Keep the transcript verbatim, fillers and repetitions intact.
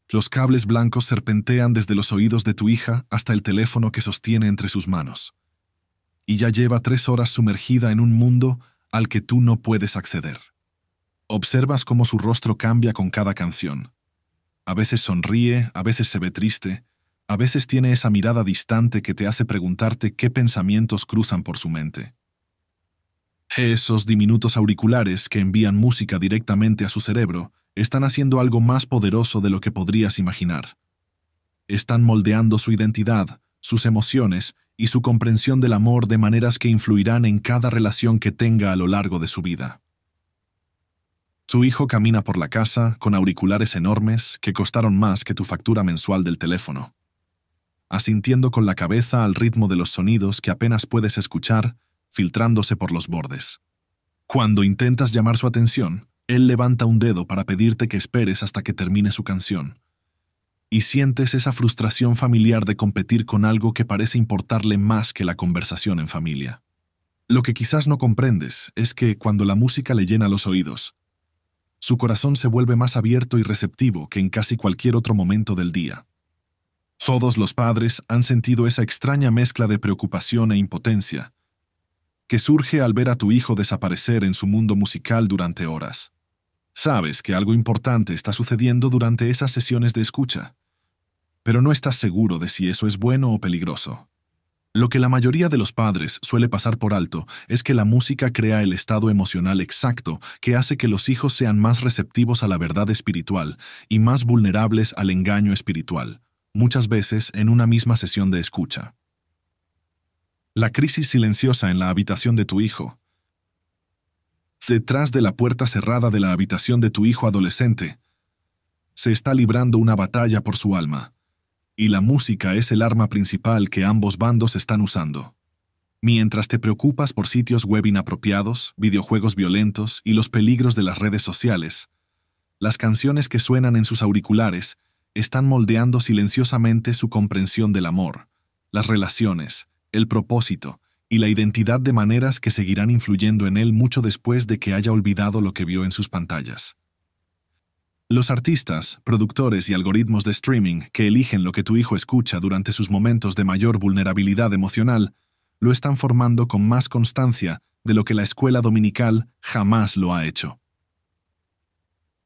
Los cables blancos serpentean desde los oídos de tu hija hasta el teléfono que sostiene entre sus manos. Y ya lleva tres horas sumergida en un mundo al que tú no puedes acceder. Observas cómo su rostro cambia con cada canción. A veces sonríe, a veces se ve triste, a veces tiene esa mirada distante que te hace preguntarte qué pensamientos cruzan por su mente. Esos diminutos auriculares que envían música directamente a su cerebro están haciendo algo más poderoso de lo que podrías imaginar. Están moldeando su identidad, sus emociones y su comprensión del amor de maneras que influirán en cada relación que tenga a lo largo de su vida. Tu hijo camina por la casa con auriculares enormes que costaron más que tu factura mensual del teléfono, asintiendo con la cabeza al ritmo de los sonidos que apenas puedes escuchar, filtrándose por los bordes. Cuando intentas llamar su atención, él levanta un dedo para pedirte que esperes hasta que termine su canción. Y sientes esa frustración familiar de competir con algo que parece importarle más que la conversación en familia. Lo que quizás no comprendes es que cuando la música le llena los oídos, su corazón se vuelve más abierto y receptivo que en casi cualquier otro momento del día. Todos los padres han sentido esa extraña mezcla de preocupación e impotencia que surge al ver a tu hijo desaparecer en su mundo musical durante horas. Sabes que algo importante está sucediendo durante esas sesiones de escucha, pero no estás seguro de si eso es bueno o peligroso. Lo que la mayoría de los padres suele pasar por alto es que la música crea el estado emocional exacto que hace que los hijos sean más receptivos a la verdad espiritual y más vulnerables al engaño espiritual, muchas veces en una misma sesión de escucha. La crisis silenciosa en la habitación de tu hijo. Detrás de la puerta cerrada de la habitación de tu hijo adolescente, se está librando una batalla por su alma, y la música es el arma principal que ambos bandos están usando. Mientras te preocupas por sitios web inapropiados, videojuegos violentos y los peligros de las redes sociales, las canciones que suenan en sus auriculares están moldeando silenciosamente su comprensión del amor, las relaciones, el propósito y la identidad de maneras que seguirán influyendo en él mucho después de que haya olvidado lo que vio en sus pantallas. Los artistas, productores y algoritmos de streaming que eligen lo que tu hijo escucha durante sus momentos de mayor vulnerabilidad emocional lo están formando con más constancia de lo que la escuela dominical jamás lo ha hecho.